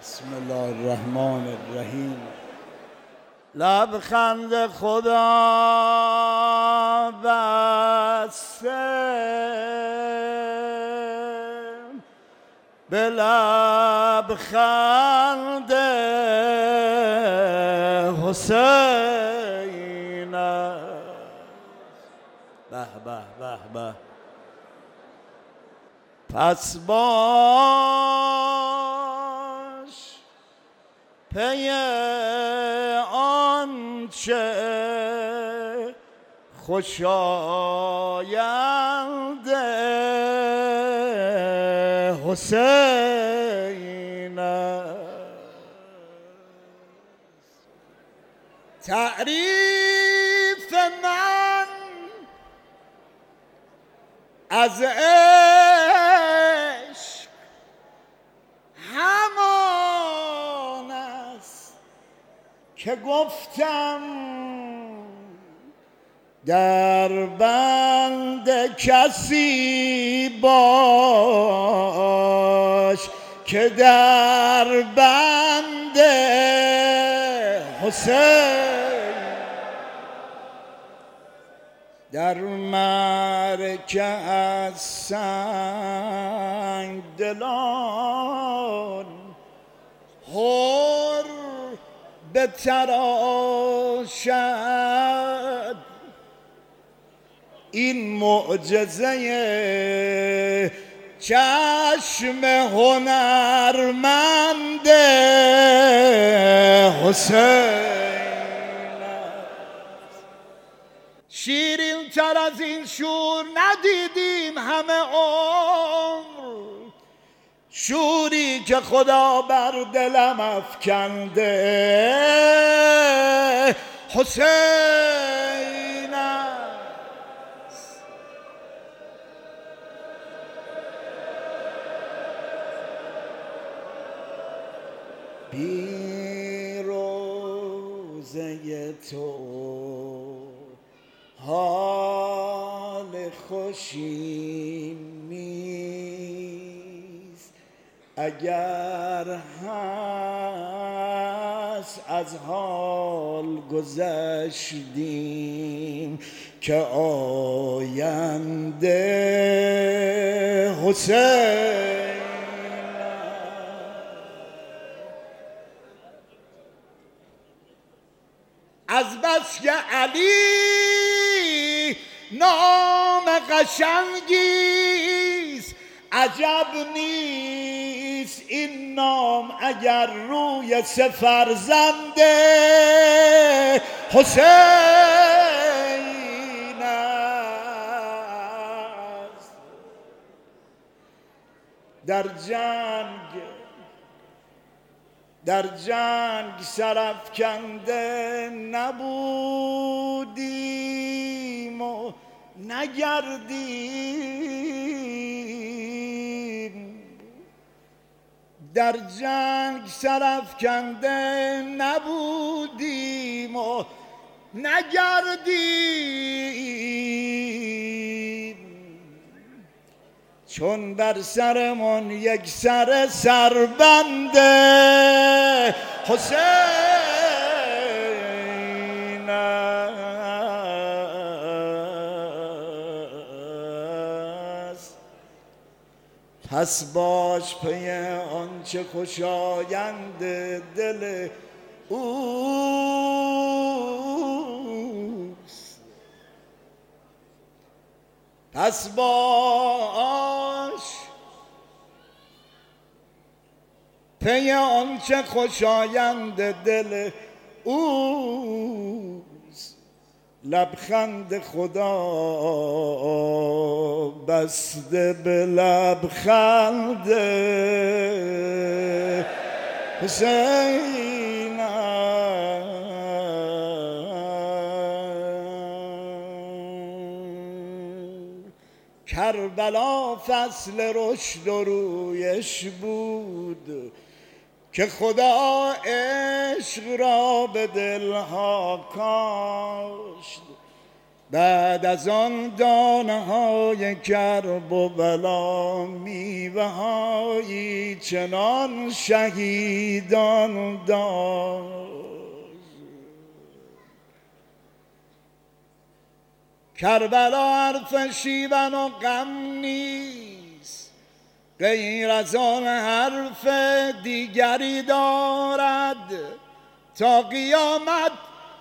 بسم الله الرحمن الرحیم. لبخند خدا بسته به لبخند حسین است. به به به به. پس باش پی آنچه خوشایند حسین است. تعریف من از عشق همان است که گفتم در بند کسی باش که در بند حسین. در معرکه از سنگ دلان هر بتراشد این معجزه چشم هنرمند حسین. شیرین تر از این شور ندیدیم همه عمر، شوری که خدا بر دلم افکنده حسین است. بی روزه تو حال خوشی نیست، اگر هست از حال گذشتیم که آینده حسین. از بس که علی نام قشنگیست، عجب نیست این نام اگر روی سه فرزند حسین است. در جنگ سرافکنده نبودیم و نگردیم، در جنگ سرافکنده نبودیم و نگردیم، چون بر سرمون یک سر سربند حسین است. پس باش پی آنچه خوشایند دل اوست. پس باش پی آنچه خوشایند دل اوست. لبخند خدا بسته به لبخند حسین کربلا فصل رشد و رویش بود که خدا عشق را به دلها کاشت. بعد از آن دانه های کرب و بلا میوه هایی چنان شهیدان داشت. کربلا حرف شیون و غم نیست، غیر از آن حرف دیگری دارد. تا قیامت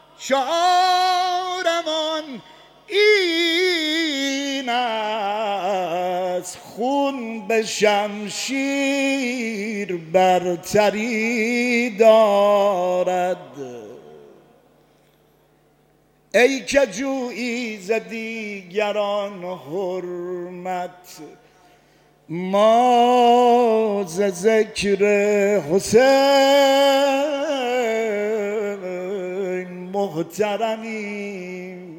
شعارمان این است، خون به شمشیر برتری دارد. ای که جویی ز دیگران حرمت، ما ز ذکر حسین محترمیم.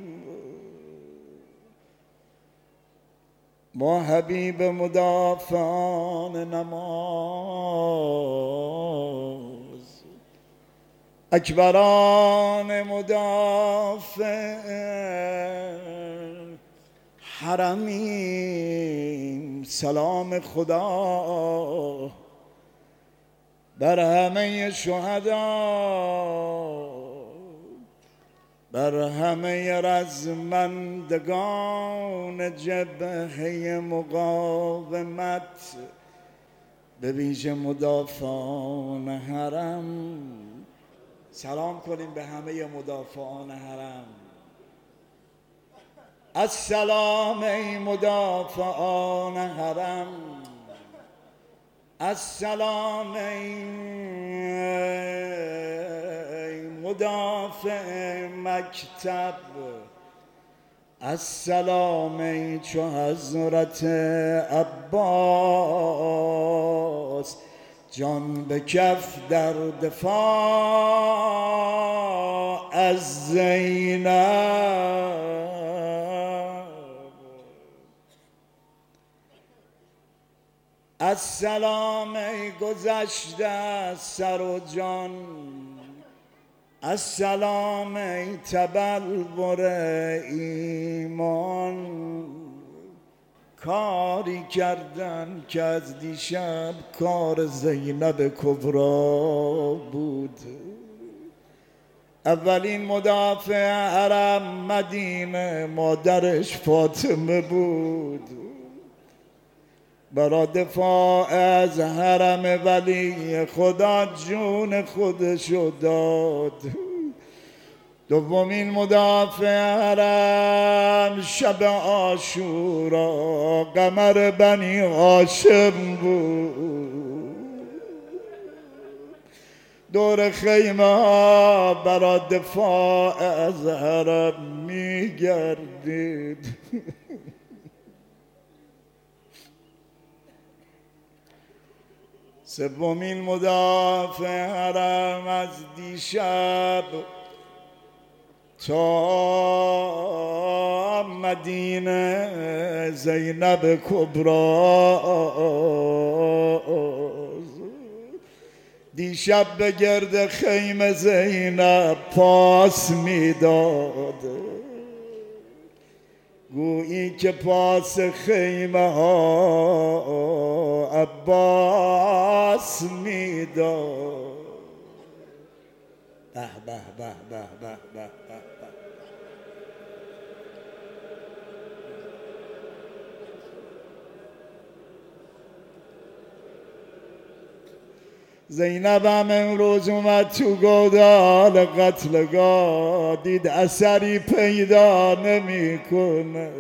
ما حبیب مدافعان نماز، اکبران مدافع حرمیم. سلام خدا بر همه شهدا، بر همه رزمندگان جبهه مقاومت، به ویژه مدافعان حرم. سلام کنیم به همه مدافعان حرم. السلام ای مدافعان حرم، السلام ای مدافع مکتب، السلام ای چو حضرت عباس جان به کف در دفاع از زینب. السلام ای گذشته از سر و جان، السلام ای تبلور ایمان. کاری کردن که از دیشب کار زینب کبرا بود. اولین مدافع حرم مدینه مادرش فاطمه بود، برا دفاع از حرم ولی خدا جون خودشو داد. دومین مدافع حرم شب عاشورا قمر بنی هاشم بود، دور خیمه ها برا دفاع از حرم میگردید. سومین مدافع حرم از دیشب تا مدینه زینب کبرا، دیشب به گرد خیمه زینب پاس میداد، گویی که پاس خیمه ها عباس میداد. به به به به به به به. زینب هم امروز اومد تو گودال قتلگاه، دید اثری پیدا نمیکنه.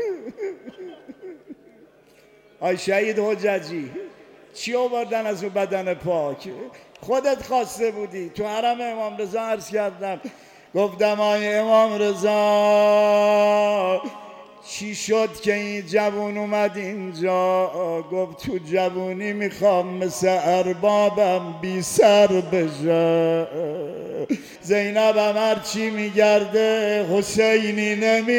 آی شهید حججی چی آوردن از اون بدن پاک؟ خودت خواسته بودی. تو حرم امام رضا عرض کردم، گفتم آی امام رضا چی شد که این جوون اومد اینجا؟ گفت تو جوونی میخوام مثل اربابم بی سر بشه. زینبم هرچی میگرده حسینی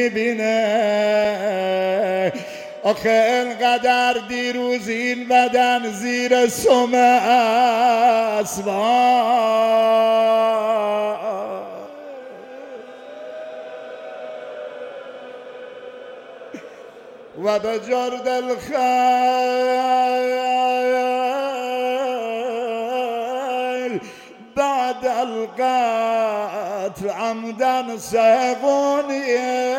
نمیبینه. آخه انقدر دیروز این بدن زیر سم اسبان، و به جرد الخيل بعد القتل عمدا سيغوني.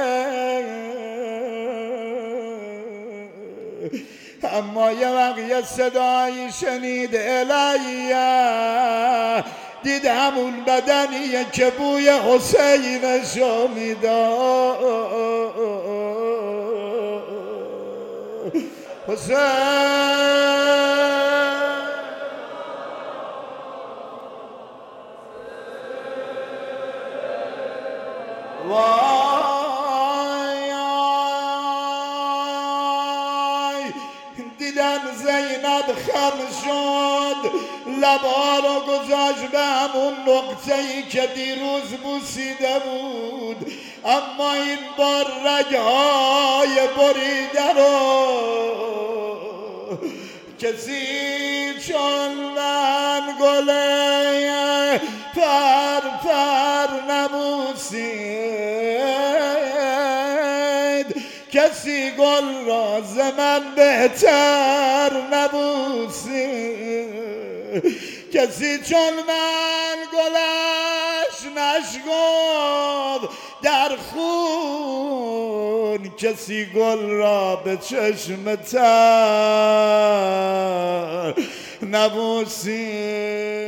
اما یه وقت یه صدایی شنید الیه، دید همون بدنیه که بوی حسینشو میداد. حسین وای دیدن زینب خم شد، لبا رو گذاشت به همون نقطه‌ای که دیروز بوسیده بود، اما این بار رگ‌های بریده رو کسی چون من گله پر پر نبوسید، کسی گل را ز من بهتر نبوسید، کسی چون من گلش نشگفت در خون، کسی گل را به چشم تر نبوسید.